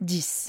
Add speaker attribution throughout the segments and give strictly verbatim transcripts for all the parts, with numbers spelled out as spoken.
Speaker 1: dix.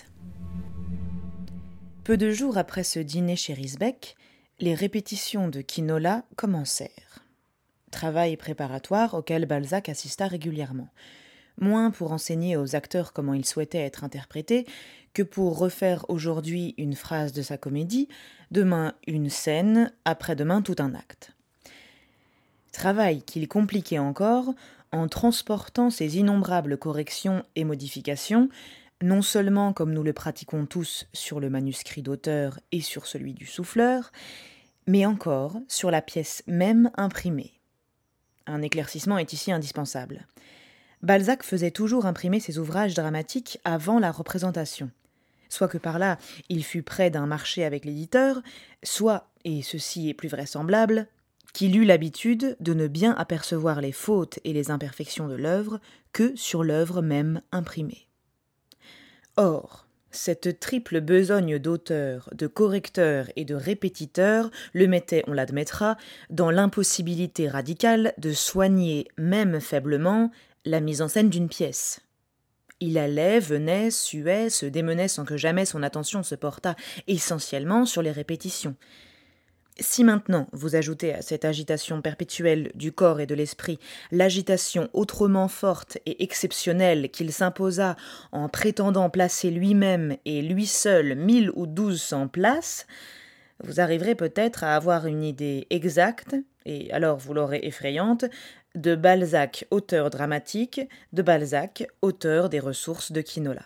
Speaker 1: Peu de jours après ce dîner chez Risbeck, les répétitions de Quinola commencèrent. Travail préparatoire auquel Balzac assista régulièrement. Moins pour enseigner aux acteurs comment ils souhaitaient être interprétés que pour refaire aujourd'hui une phrase de sa comédie, demain une scène, après-demain tout un acte. Travail qu'il compliquait encore en transportant ces innombrables corrections et modifications, non seulement comme nous le pratiquons tous sur le manuscrit d'auteur et sur celui du souffleur, mais encore sur la pièce même imprimée. Un éclaircissement est ici indispensable. Balzac faisait toujours imprimer ses ouvrages dramatiques avant la représentation. Soit que par là, il fût près d'un marché avec l'éditeur, soit, et ceci est plus vraisemblable, qu'il eut l'habitude de ne bien apercevoir les fautes et les imperfections de l'œuvre que sur l'œuvre même imprimée. Or, cette triple besogne d'auteur, de correcteur et de répétiteur le mettait, on l'admettra, dans l'impossibilité radicale de soigner, même faiblement, la mise en scène d'une pièce. Il allait, venait, suait, se démenait sans que jamais son attention se portât essentiellement sur les répétitions. Si maintenant vous ajoutez à cette agitation perpétuelle du corps et de l'esprit l'agitation autrement forte et exceptionnelle qu'il s'imposa en prétendant placer lui-même et lui seul mille ou douze cents places, vous arriverez peut-être à avoir une idée exacte, et alors vous l'aurez effrayante, de Balzac, auteur dramatique, de Balzac, auteur des ressources de Quinola.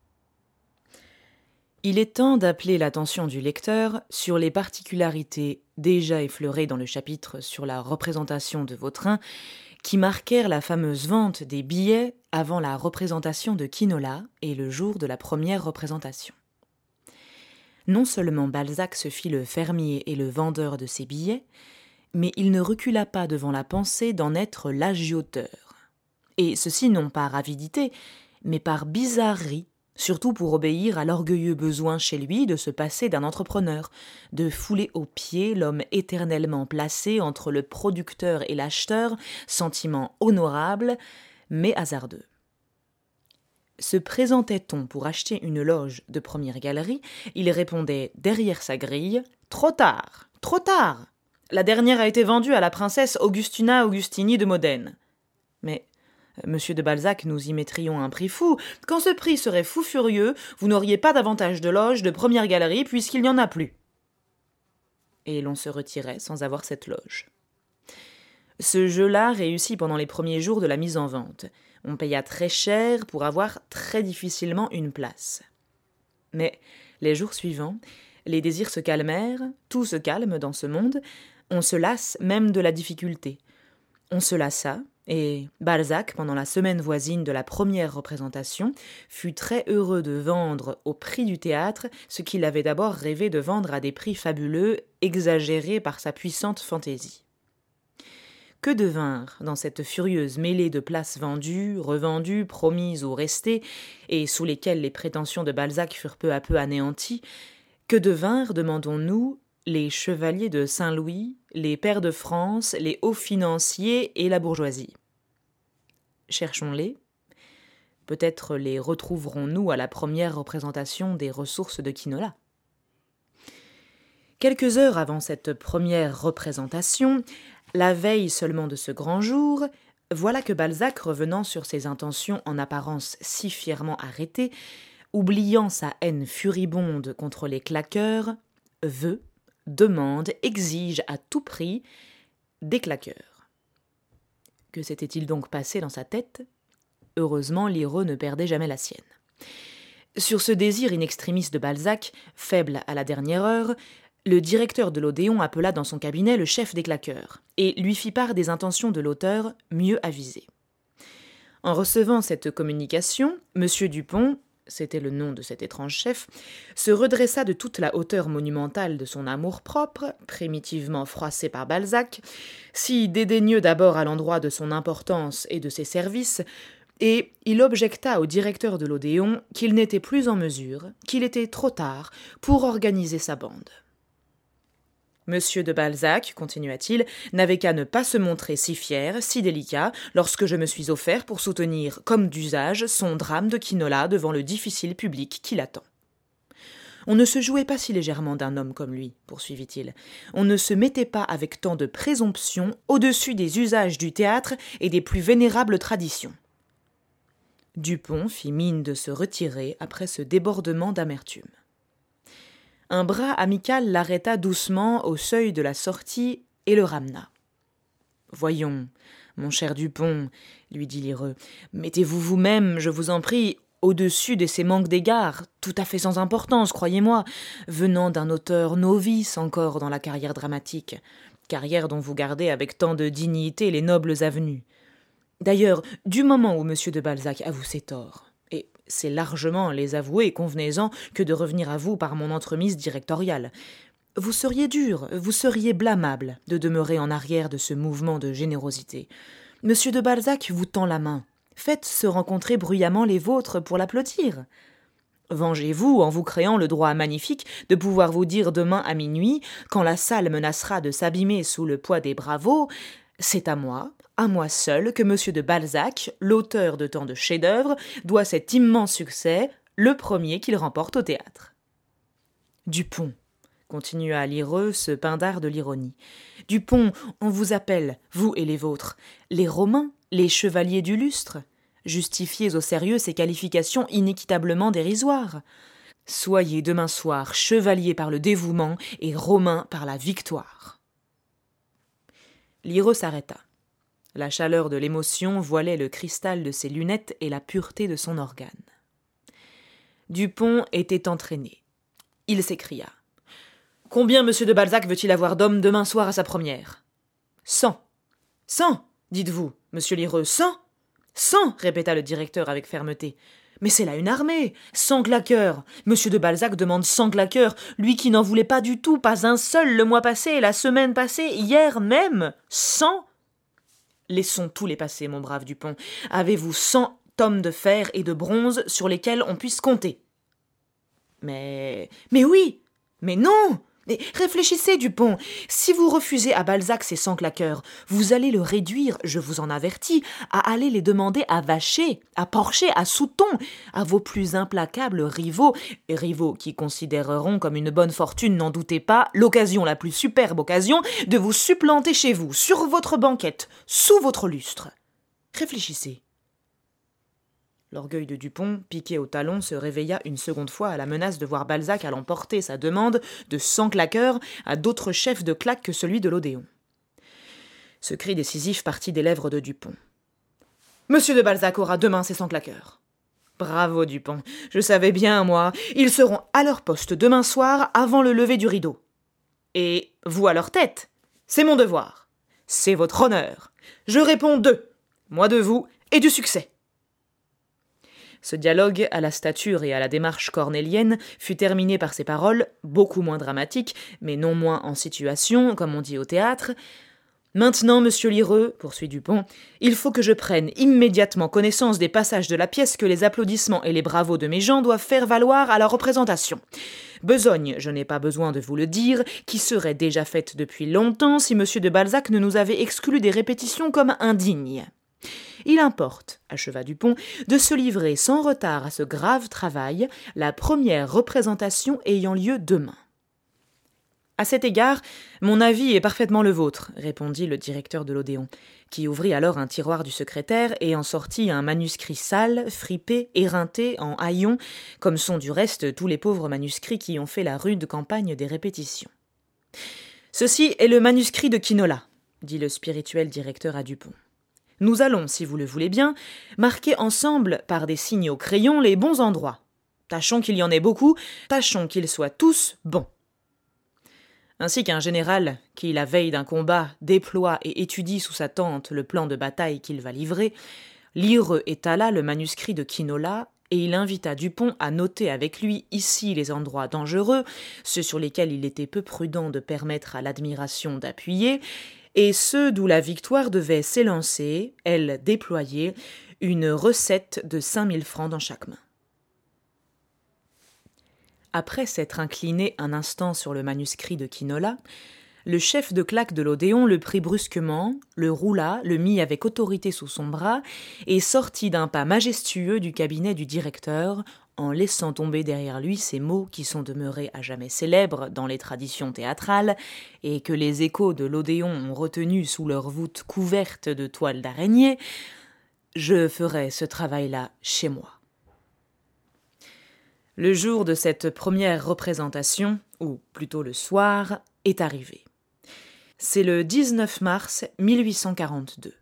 Speaker 1: Il est temps d'appeler l'attention du lecteur sur les particularités déjà effleurées dans le chapitre sur la représentation de Vautrin qui marquèrent la fameuse vente des billets avant la représentation de Quinola et le jour de la première représentation. Non seulement Balzac se fit le fermier et le vendeur de ces billets, mais il ne recula pas devant la pensée d'en être l'agioteur. Et ceci non par avidité, mais par bizarrerie, surtout pour obéir à l'orgueilleux besoin chez lui de se passer d'un entrepreneur, de fouler aux pieds l'homme éternellement placé entre le producteur et l'acheteur, sentiment honorable, mais hasardeux. Se présentait-on pour acheter une loge de première galerie, il répondait derrière sa grille « Trop tard, trop tard ! La dernière a été vendue à la princesse Augustina Augustini de Modène. » Mais Monsieur de Balzac, nous y mettrions un prix fou. Quand ce prix serait fou furieux, vous n'auriez pas davantage de loges de première galerie puisqu'il n'y en a plus. Et l'on se retirait sans avoir cette loge. Ce jeu-là réussit pendant les premiers jours de la mise en vente. On paya très cher pour avoir très difficilement une place. Mais les jours suivants, les désirs se calmèrent, tout se calme dans ce monde, on se lasse même de la difficulté. On se lassa, et Balzac, pendant la semaine voisine de la première représentation, fut très heureux de vendre au prix du théâtre ce qu'il avait d'abord rêvé de vendre à des prix fabuleux, exagérés par sa puissante fantaisie. Que devinrent, dans cette furieuse mêlée de places vendues, revendues, promises ou restées, et sous lesquelles les prétentions de Balzac furent peu à peu anéanties, que devinrent, demandons-nous, les chevaliers de Saint-Louis, les pairs de France, les hauts financiers et la bourgeoisie? Cherchons-les. Peut-être les retrouverons-nous à la première représentation des ressources de Quinola. Quelques heures avant cette première représentation, la veille seulement de ce grand jour, voilà que Balzac, revenant sur ses intentions en apparence si fièrement arrêtées, oubliant sa haine furibonde contre les claqueurs, veut, demande, exige à tout prix des claqueurs. Que s'était-il donc passé dans sa tête ? Heureusement, Lireux ne perdait jamais la sienne. Sur ce désir in extremis de Balzac, faible à la dernière heure, le directeur de l'Odéon appela dans son cabinet le chef des claqueurs et lui fit part des intentions de l'auteur mieux avisées. En recevant cette communication, M. Dupont, c'était le nom de cet étrange chef, se redressa de toute la hauteur monumentale de son amour-propre, primitivement froissé par Balzac, si dédaigneux d'abord à l'endroit de son importance et de ses services, et il objecta au directeur de l'Odéon qu'il n'était plus en mesure, qu'il était trop tard, pour organiser sa bande. Monsieur de Balzac, continua-t-il, n'avait qu'à ne pas se montrer si fier, si délicat, lorsque je me suis offert pour soutenir, comme d'usage, son drame de Quinola devant le difficile public qui l'attend. On ne se jouait pas si légèrement d'un homme comme lui, poursuivit-il. On ne se mettait pas avec tant de présomption au-dessus des usages du théâtre et des plus vénérables traditions. Dupont fit mine de se retirer après ce débordement d'amertume. Un bras amical l'arrêta doucement au seuil de la sortie et le ramena. « Voyons, mon cher Dupont, lui dit Lheureux, mettez-vous vous-même, je vous en prie, au-dessus de ces manques d'égards, tout à fait sans importance, croyez-moi, venant d'un auteur novice encore dans la carrière dramatique, carrière dont vous gardez avec tant de dignité les nobles avenues. D'ailleurs, du moment où M. de Balzac avoue ses torts, et c'est largement les avouer, convenez-en, que de revenir à vous par mon entremise directoriale, vous seriez dur, vous seriez blâmable de demeurer en arrière de ce mouvement de générosité. M. de Balzac vous tend la main. Faites se rencontrer bruyamment les vôtres pour l'applaudir. Vengez-vous en vous créant le droit magnifique de pouvoir vous dire demain à minuit, quand la salle menacera de s'abîmer sous le poids des bravos, « C'est à moi, à moi seul, que M. de Balzac, l'auteur de tant de chefs-d'œuvre, doit cet immense succès, le premier qu'il remporte au théâtre. » Dupont, continua Lheureux, ce pindare de l'ironie. Dupont, on vous appelle, vous et les vôtres, les Romains, les chevaliers du lustre. Justifiez au sérieux ces qualifications inéquitablement dérisoires. Soyez demain soir chevalier par le dévouement et Romain par la victoire. Lheureux s'arrêta. La chaleur de l'émotion voilait le cristal de ses lunettes et la pureté de son organe. Dupont était entraîné. Il s'écria. « Combien M. de Balzac veut-il avoir d'hommes demain soir à sa première ?»« Cent. Cent, dites-vous, monsieur Lheureux, cent ?»« Cent, répéta le directeur avec fermeté. Mais c'est là une armée, cent claqueurs. Monsieur de Balzac demande cent claqueurs, lui qui n'en voulait pas du tout, pas un seul le mois passé, la semaine passée, hier même. Cent ? Laissons tous les passés, mon brave Dupont. Avez-vous cent hommes de fer et de bronze sur lesquels on puisse compter ? Mais... Mais oui ! Mais non ! Mais réfléchissez, Dupont. Si vous refusez à Balzac ces cent claqueurs, vous allez le réduire, je vous en avertis, à aller les demander à Vacher, à Porcher, à Souton, à vos plus implacables rivaux, rivaux qui considéreront comme une bonne fortune, n'en doutez pas, l'occasion, la plus superbe occasion, de vous supplanter chez vous, sur votre banquette, sous votre lustre. Réfléchissez. L'orgueil de Dupont, piqué au talon, se réveilla une seconde fois à la menace de voir Balzac allant porter sa demande de cent claqueurs à d'autres chefs de claque que celui de l'Odéon. Ce cri décisif partit des lèvres de Dupont. « Monsieur de Balzac aura demain ses cent claqueurs. »« Bravo, Dupont. Je savais bien, moi. Ils seront à leur poste demain soir avant le lever du rideau. Et vous à leur tête. C'est mon devoir. C'est votre honneur. Je réponds d'eux. Moi de vous et du succès. » Ce dialogue, à la stature et à la démarche cornélienne, fut terminé par ces paroles, beaucoup moins dramatiques, mais non moins en situation, comme on dit au théâtre. « Maintenant, monsieur Lheureux, poursuit Dupont, il faut que je prenne immédiatement connaissance des passages de la pièce que les applaudissements et les bravos de mes gens doivent faire valoir à la représentation. Besogne, je n'ai pas besoin de vous le dire, qui serait déjà faite depuis longtemps si monsieur de Balzac ne nous avait exclus des répétitions comme indignes. Il importe, acheva Dupont, de se livrer sans retard à ce grave travail, la première représentation ayant lieu demain. »« À cet égard, mon avis est parfaitement le vôtre, » répondit le directeur de l'Odéon, qui ouvrit alors un tiroir du secrétaire et en sortit un manuscrit sale, fripé, éreinté, en haillons, comme sont du reste tous les pauvres manuscrits qui ont fait la rude campagne des répétitions. « Ceci est le manuscrit de Quinola, » dit le spirituel directeur à Dupont. Nous allons, si vous le voulez bien, marquer ensemble, par des signes au crayon, les bons endroits. Tâchons qu'il y en ait beaucoup, tâchons qu'ils soient tous bons. Ainsi qu'un général, qui, la veille d'un combat, déploie et étudie sous sa tente le plan de bataille qu'il va livrer, Lheureux étala le manuscrit de Quinola, et il invita Dupont à noter avec lui ici les endroits dangereux, ceux sur lesquels il était peu prudent de permettre à l'admiration d'appuyer, et ceux d'où la victoire devait s'élancer, elle déployer, une recette de cinq mille francs dans chaque main. Après s'être incliné un instant sur le manuscrit de Quinola, Le chef de claque de l'Odéon le prit brusquement, le roula, le mit avec autorité sous son bras et sortit d'un pas majestueux du cabinet du directeur, en laissant tomber derrière lui ces mots qui sont demeurés à jamais célèbres dans les traditions théâtrales et que les échos de l'Odéon ont retenus sous leur voûte couverte de toiles d'araignée. « Je ferai ce travail-là chez moi. » Le jour de cette première représentation, ou plutôt le soir, est arrivé. C'est le dix-neuf mars mille huit cent quarante-deux.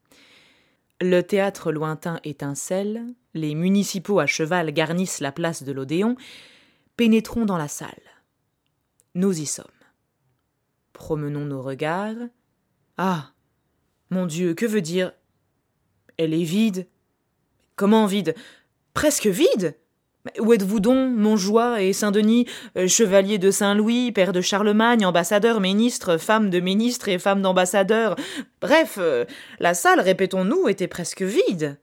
Speaker 1: Le théâtre lointain étincelle, les municipaux à cheval garnissent la place de l'Odéon, pénétrons dans la salle. Nous y sommes. Promenons nos regards. Ah, mon Dieu, que veut dire ? Elle est vide. Comment vide ? Presque vide ? Où êtes-vous donc, Montjoie et Saint-Denis, euh, chevalier de Saint-Louis, père de Charlemagne, ambassadeur, ministre, femme de ministre et femme d'ambassadeur. Bref, euh, la salle, répétons-nous, était presque vide.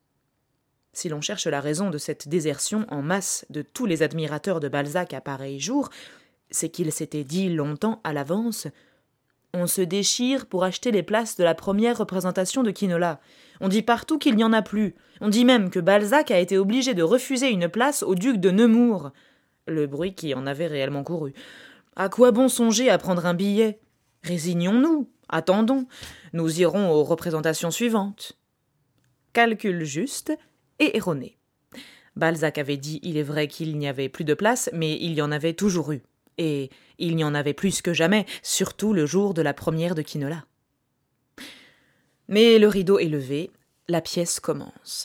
Speaker 1: Si l'on cherche la raison de cette désertion en masse de tous les admirateurs de Balzac à pareil jour, c'est qu'il s'était dit longtemps à l'avance « On se déchire pour acheter les places de la première représentation de Quinola. On dit partout qu'il n'y en a plus. On dit même que Balzac a été obligé de refuser une place au duc de Nemours. » Le bruit qui en avait réellement couru. « À quoi bon songer à prendre un billet ? Résignons-nous, attendons. Nous irons aux représentations suivantes. » Calcul juste et erroné. Balzac avait dit, il est vrai, qu'il n'y avait plus de place, mais il y en avait toujours eu. Et il n'y en avait plus que jamais, surtout le jour de la première de Quinola. Mais le rideau est levé, la pièce commence.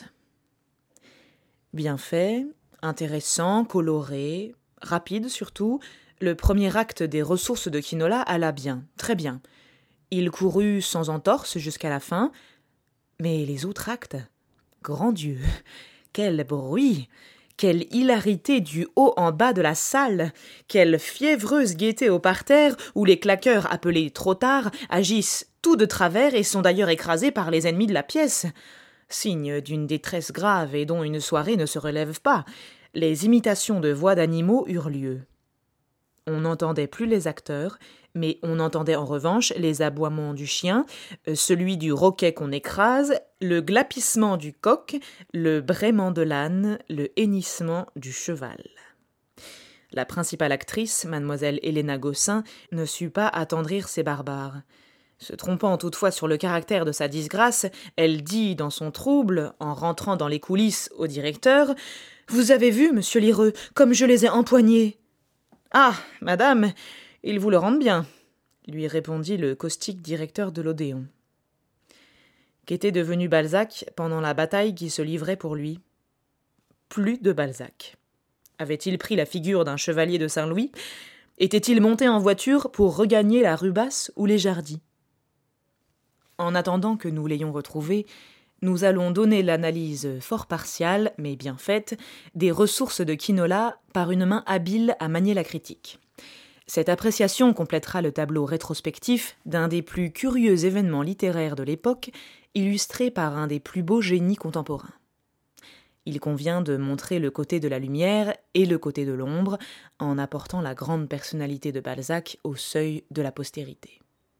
Speaker 1: Bien fait, intéressant, coloré, rapide surtout, le premier acte des ressources de Quinola alla bien, très bien. Il courut sans entorse jusqu'à la fin, mais les autres actes, grand Dieu, quel bruit! Quelle hilarité du haut en bas de la salle! Quelle fiévreuse gaieté au parterre, où les claqueurs appelés trop tard agissent tout de travers et sont d'ailleurs écrasés par les ennemis de la pièce. Signe d'une détresse grave et dont une soirée ne se relève pas, les imitations de voix d'animaux eurent lieu. On n'entendait plus les acteurs, mais on entendait en revanche les aboiements du chien, celui du roquet qu'on écrase, le glapissement du coq, le braiement de l'âne, le hennissement du cheval. La principale actrice, mademoiselle Héléna Gossin, ne sut pas attendrir ces barbares. Se trompant toutefois sur le caractère de sa disgrâce, elle dit dans son trouble, en rentrant dans les coulisses au directeur, « Vous avez vu, monsieur Lireux, comme je les ai empoignés !»« Ah, madame, ils vous le rendent bien, » lui répondit le caustique directeur de l'Odéon. Qu'était devenu Balzac pendant la bataille qui se livrait pour lui ? Plus de Balzac. Avait-il pris la figure d'un chevalier de Saint-Louis ? Était-il monté en voiture pour regagner la rue Basse ou les Jardins ? En attendant que nous l'ayons retrouvé, nous allons donner l'analyse fort partiale, mais bien faite, des ressources de Quinola par une main habile à manier la critique. Cette appréciation complétera le tableau rétrospectif d'un des plus curieux événements littéraires de l'époque, illustré par un des plus beaux génies contemporains. Il convient de montrer le côté de la lumière et le côté de l'ombre, en apportant la grande personnalité de Balzac au seuil de la postérité.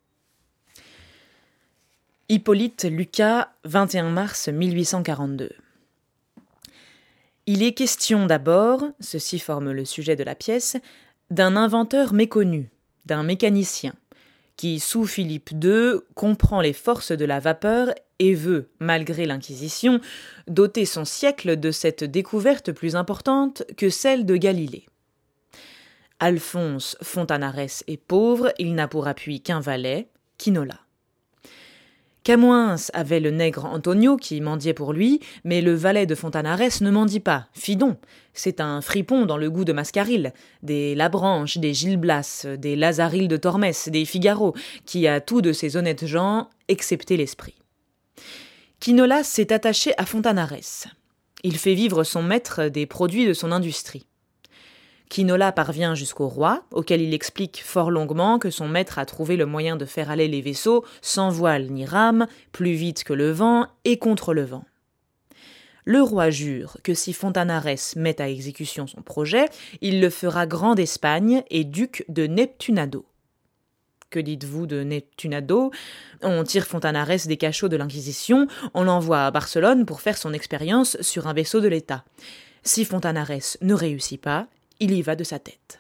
Speaker 1: Hippolyte Lucas, vingt et un mars mille huit cent quarante-deux. Il est question d'abord, ceci forme le sujet de la pièce, d'un inventeur méconnu, d'un mécanicien, qui, sous Philippe deux, comprend les forces de la vapeur et veut, malgré l'Inquisition, doter son siècle de cette découverte plus importante que celle de Galilée. Alphonse Fontanarès est pauvre, il n'a pour appui qu'un valet, Quinola. Camoens avait le nègre Antonio qui mendiait pour lui, mais le valet de Fontanarès ne mendie pas, Fidon. C'est un fripon dans le goût de Mascaril, des Labranche, des Gil Blas, des Lazaril de Tormès, des Figaro, qui a tout de ces honnêtes gens, excepté l'esprit. Quinola s'est attaché à Fontanarès. Il fait vivre son maître des produits de son industrie. Quinola parvient jusqu'au roi, auquel il explique fort longuement que son maître a trouvé le moyen de faire aller les vaisseaux sans voile ni rame, plus vite que le vent et contre le vent. Le roi jure que si Fontanarès met à exécution son projet, il le fera grand d'Espagne et duc de Neptunado. Que dites-vous de Neptunado ? On tire Fontanarès des cachots de l'Inquisition, on l'envoie à Barcelone pour faire son expérience sur un vaisseau de l'État. Si Fontanarès ne réussit pas, il y va de sa tête.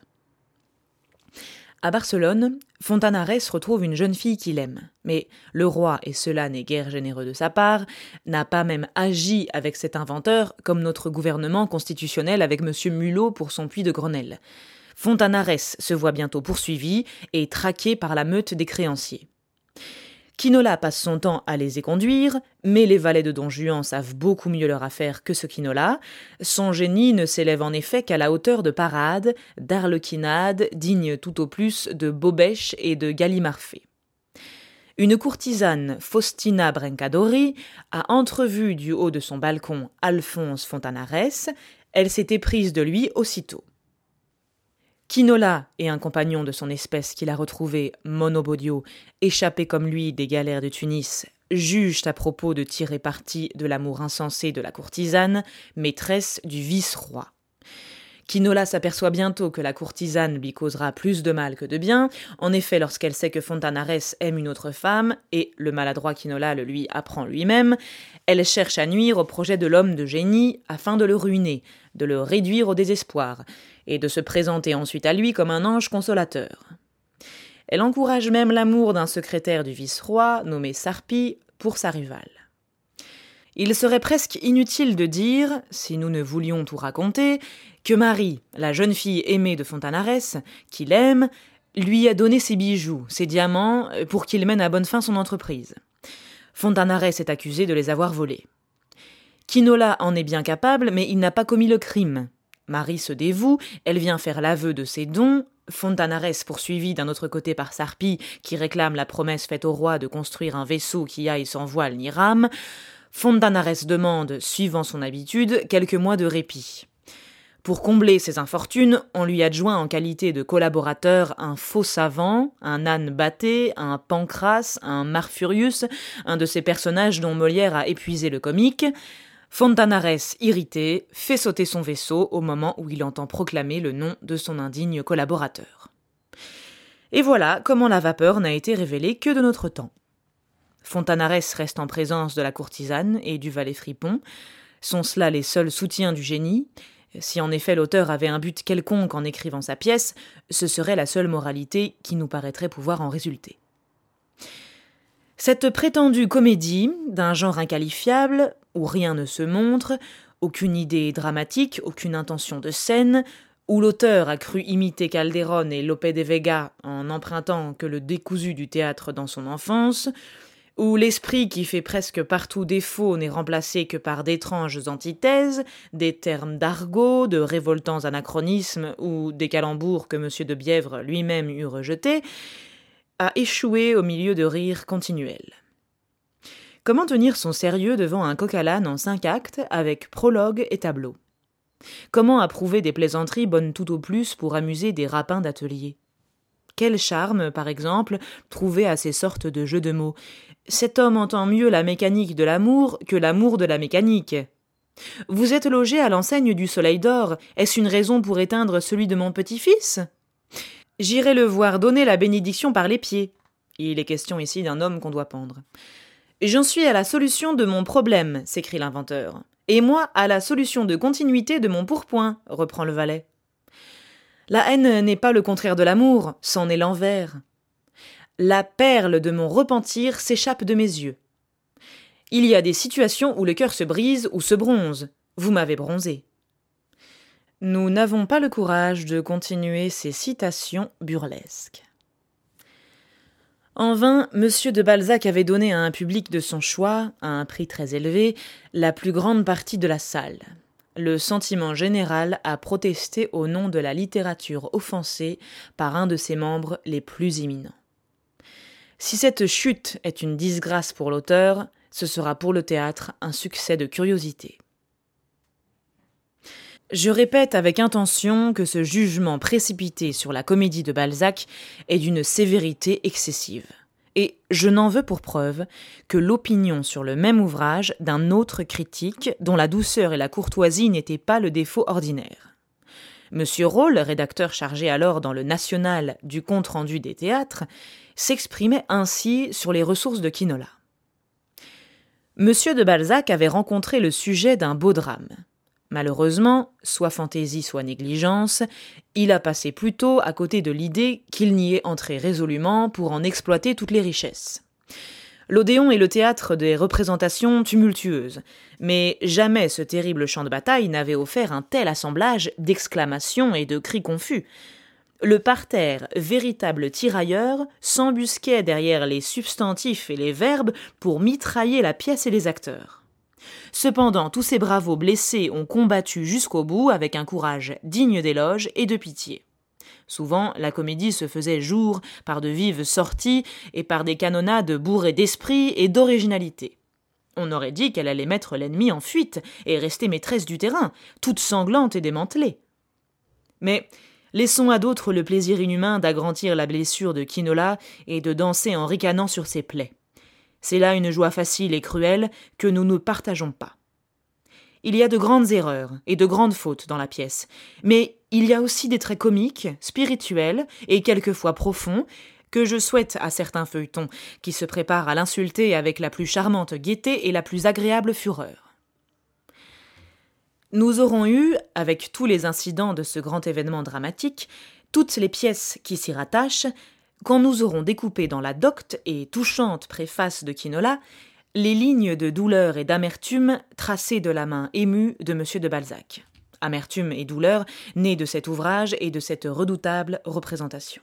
Speaker 1: À Barcelone, Fontanarès retrouve une jeune fille qu'il aime. Mais le roi, et cela n'est guère généreux de sa part, n'a pas même agi avec cet inventeur comme notre gouvernement constitutionnel avec M. Mulot pour son puits de Grenelle. Fontanarès se voit bientôt poursuivi et traqué par la meute des créanciers. Quinola passe son temps à les éconduire, mais les valets de Don Juan savent beaucoup mieux leur affaire que ce Quinola. Son génie ne s'élève en effet qu'à la hauteur de parades, d'arlequinades, dignes tout au plus de Bobèche et de Galimarfé. Une courtisane, Faustina Brancadori, a entrevu du haut de son balcon Alphonse Fontanarès. Elle s'est éprise de lui aussitôt. Quinola et un compagnon de son espèce qu'il a retrouvé, Monobodio, échappé comme lui des galères de Tunis, jugent à propos de tirer parti de l'amour insensé de la courtisane, maîtresse du vice-roi. Quinola s'aperçoit bientôt que la courtisane lui causera plus de mal que de bien. En effet, lorsqu'elle sait que Fontanarès aime une autre femme, et le maladroit Quinola le lui apprend lui-même, elle cherche à nuire au projet de l'homme de génie afin de le ruiner, de le réduire au désespoir, et de se présenter ensuite à lui comme un ange consolateur. Elle encourage même l'amour d'un secrétaire du vice-roi, nommé Sarpi, pour sa rivale. Il serait presque inutile de dire, si nous ne voulions tout raconter, que Marie, la jeune fille aimée de Fontanarès, qu'il aime, lui a donné ses bijoux, ses diamants, pour qu'il mène à bonne fin son entreprise. Fontanarès est accusé de les avoir volés. Quinola en est bien capable, mais il n'a pas commis le crime. Marie se dévoue, elle vient faire l'aveu de ses dons. Fontanarès, poursuivi d'un autre côté par Sarpi, qui réclame la promesse faite au roi de construire un vaisseau qui aille sans voile ni rame. Fontanarès demande, suivant son habitude, quelques mois de répit. Pour combler ses infortunes, on lui adjoint en qualité de collaborateur un faux savant, un âne batté, un Pancrace, un Marfurius, un de ces personnages dont Molière a épuisé le comique. Fontanarès, irrité, fait sauter son vaisseau au moment où il entend proclamer le nom de son indigne collaborateur. Et voilà comment la vapeur n'a été révélée que de notre temps. Fontanarès reste en présence de la courtisane et du valet fripon. Sont cela les seuls soutiens du génie ? Si en effet l'auteur avait un but quelconque en écrivant sa pièce, ce serait la seule moralité qui nous paraîtrait pouvoir en résulter. Cette prétendue comédie, d'un genre inqualifiable, où rien ne se montre, aucune idée dramatique, aucune intention de scène, où l'auteur a cru imiter Calderón et Lope de Vega en n'empruntant que le décousu du théâtre dans son enfance, où l'esprit qui fait presque partout défaut n'est remplacé que par d'étranges antithèses, des termes d'argot, de révoltants anachronismes ou des calembours que M. de Bièvre lui-même eût rejetés, a échoué au milieu de rires continuels. Comment tenir son sérieux devant un coq-à-l'âne en cinq actes avec prologue et tableau ? Comment approuver des plaisanteries bonnes tout au plus pour amuser des rapins d'atelier ? Quel charme, par exemple, trouver à ces sortes de jeux de mots ? Cet homme entend mieux la mécanique de l'amour que l'amour de la mécanique. Vous êtes logé à l'enseigne du Soleil d'Or, est-ce une raison pour éteindre celui de mon petit-fils ? J'irai le voir donner la bénédiction par les pieds. Il est question ici d'un homme qu'on doit pendre. J'en suis à la solution de mon problème, s'écrie l'inventeur. Et moi à la solution de continuité de mon pourpoint, reprend le valet. La haine n'est pas le contraire de l'amour, c'en est l'envers. La perle de mon repentir s'échappe de mes yeux. Il y a des situations où le cœur se brise ou se bronze. Vous m'avez bronzé. Nous n'avons pas le courage de continuer ces citations burlesques. En vain, M. de Balzac avait donné à un public de son choix, à un prix très élevé, la plus grande partie de la salle. Le sentiment général a protesté au nom de la littérature offensée par un de ses membres les plus éminents. Si cette chute est une disgrâce pour l'auteur, ce sera pour le théâtre un succès de curiosité. Je répète avec intention que ce jugement précipité sur la comédie de Balzac est d'une sévérité excessive. Et je n'en veux pour preuve que l'opinion sur le même ouvrage d'un autre critique dont la douceur et la courtoisie n'étaient pas le défaut ordinaire. Monsieur Rolle, rédacteur chargé alors dans le National du compte-rendu des théâtres, s'exprimait ainsi sur les ressources de Quinola. Monsieur de Balzac avait rencontré le sujet d'un beau drame. Malheureusement, soit fantaisie, soit négligence, il a passé plutôt à côté de l'idée qu'il n'y est entré résolument pour en exploiter toutes les richesses. L'Odéon est le théâtre des représentations tumultueuses, mais jamais ce terrible champ de bataille n'avait offert un tel assemblage d'exclamations et de cris confus. Le parterre, véritable tirailleur, s'embusquait derrière les substantifs et les verbes pour mitrailler la pièce et les acteurs. Cependant, tous ces bravos blessés ont combattu jusqu'au bout avec un courage digne d'éloge et de pitié. Souvent, la comédie se faisait jour par de vives sorties et par des canonnades bourrées d'esprit et d'originalité. On aurait dit qu'elle allait mettre l'ennemi en fuite et rester maîtresse du terrain, toute sanglante et démantelée. Mais laissons à d'autres le plaisir inhumain d'agrandir la blessure de Quinola et de danser en ricanant sur ses plaies. C'est là une joie facile et cruelle que nous ne partageons pas. Il y a de grandes erreurs et de grandes fautes dans la pièce, mais il y a aussi des traits comiques, spirituels et quelquefois profonds que je souhaite à certains feuilletons qui se préparent à l'insulter avec la plus charmante gaieté et la plus agréable fureur. Nous aurons eu, avec tous les incidents de ce grand événement dramatique, toutes les pièces qui s'y rattachent, quand nous aurons découpé dans la docte et touchante préface de Quinola les lignes de douleur et d'amertume tracées de la main émue de Monsieur de Balzac. Amertume et douleur nées de cet ouvrage et de cette redoutable représentation.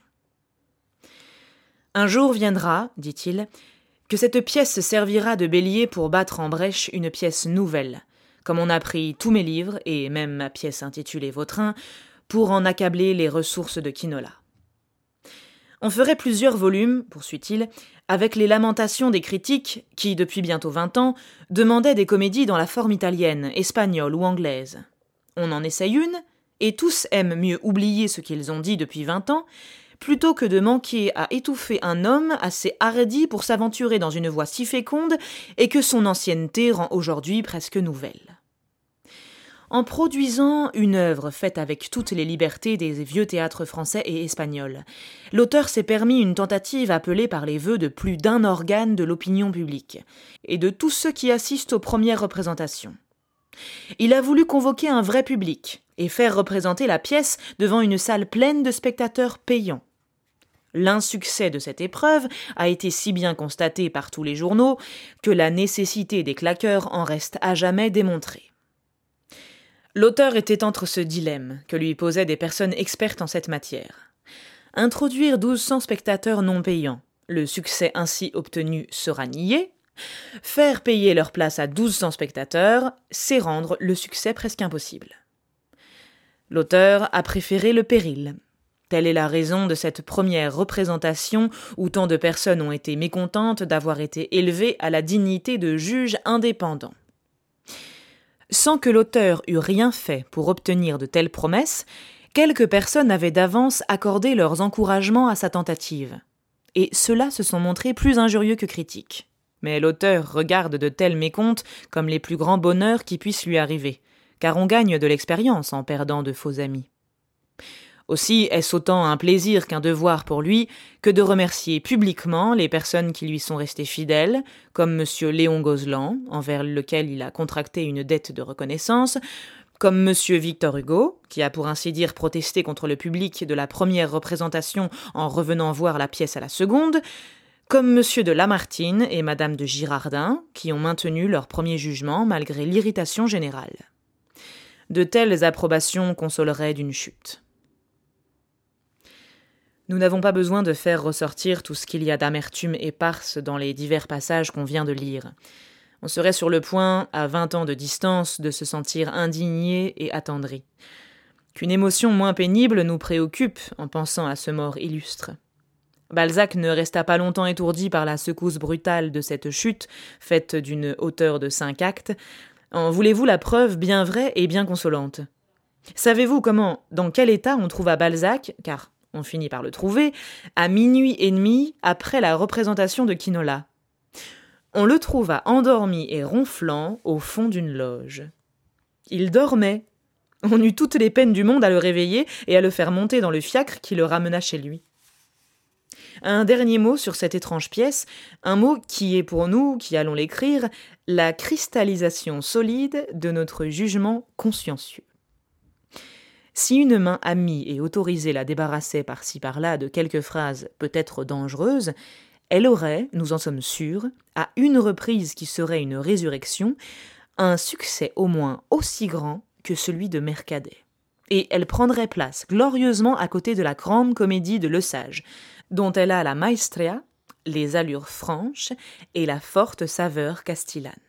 Speaker 1: Un jour viendra, dit-il, que cette pièce servira de bélier pour battre en brèche une pièce nouvelle, comme on a pris tous mes livres, et même ma pièce intitulée Vautrin, pour en accabler les ressources de Quinola. On ferait plusieurs volumes, poursuit-il, avec les lamentations des critiques qui, depuis bientôt vingt ans, demandaient des comédies dans la forme italienne, espagnole ou anglaise. On en essaye une, et tous aiment mieux oublier ce qu'ils ont dit depuis vingt ans, plutôt que de manquer à étouffer un homme assez hardi pour s'aventurer dans une voie si féconde et que son ancienneté rend aujourd'hui presque nouvelle. En produisant une œuvre faite avec toutes les libertés des vieux théâtres français et espagnols, l'auteur s'est permis une tentative appelée par les vœux de plus d'un organe de l'opinion publique, et de tous ceux qui assistent aux premières représentations. Il a voulu convoquer un vrai public, et faire représenter la pièce devant une salle pleine de spectateurs payants. L'insuccès de cette épreuve a été si bien constaté par tous les journaux que la nécessité des claqueurs en reste à jamais démontrée. L'auteur était entre ce dilemme que lui posaient des personnes expertes en cette matière. Introduire douze cents spectateurs non payants, le succès ainsi obtenu sera nié. Faire payer leur place à douze cents spectateurs, c'est rendre le succès presque impossible. L'auteur a préféré le péril. Telle est la raison de cette première représentation où tant de personnes ont été mécontentes d'avoir été élevées à la dignité de juges indépendants. Sans que l'auteur eût rien fait pour obtenir de telles promesses, quelques personnes avaient d'avance accordé leurs encouragements à sa tentative. Et ceux-là se sont montrés plus injurieux que critiques. Mais l'auteur regarde de tels mécomptes comme les plus grands bonheurs qui puissent lui arriver, car on gagne de l'expérience en perdant de faux amis. Aussi est-ce autant un plaisir qu'un devoir pour lui que de remercier publiquement les personnes qui lui sont restées fidèles, comme M. Léon Gozlan, envers lequel il a contracté une dette de reconnaissance, comme M. Victor Hugo, qui a pour ainsi dire protesté contre le public de la première représentation en revenant voir la pièce à la seconde, comme M. de Lamartine et Mme de Girardin, qui ont maintenu leur premier jugement malgré l'irritation générale. De telles approbations consoleraient d'une chute. Nous n'avons pas besoin de faire ressortir tout ce qu'il y a d'amertume éparse dans les divers passages qu'on vient de lire. On serait sur le point, à vingt ans de distance, de se sentir indigné et attendri. Qu'une émotion moins pénible nous préoccupe en pensant à ce mort illustre. Balzac ne resta pas longtemps étourdi par la secousse brutale de cette chute, faite d'une hauteur de cinq actes. En voulez-vous la preuve bien vraie et bien consolante? Savez-vous comment, dans quel état on trouva Balzac, car on finit par le trouver, à minuit et demi après la représentation de Quinola? On le trouva endormi et ronflant au fond d'une loge. Il dormait. On eut toutes les peines du monde à le réveiller et à le faire monter dans le fiacre qui le ramena chez lui. Un dernier mot sur cette étrange pièce, un mot qui est pour nous, qui allons l'écrire, la cristallisation solide de notre jugement consciencieux. Si une main amie et autorisée la débarrassait par-ci par-là de quelques phrases peut-être dangereuses, elle aurait, nous en sommes sûrs, à une reprise qui serait une résurrection, un succès au moins aussi grand que celui de Mercader. Et elle prendrait place glorieusement à côté de la grande comédie de Lesage, dont elle a la maestria, les allures franches et la forte saveur castillane.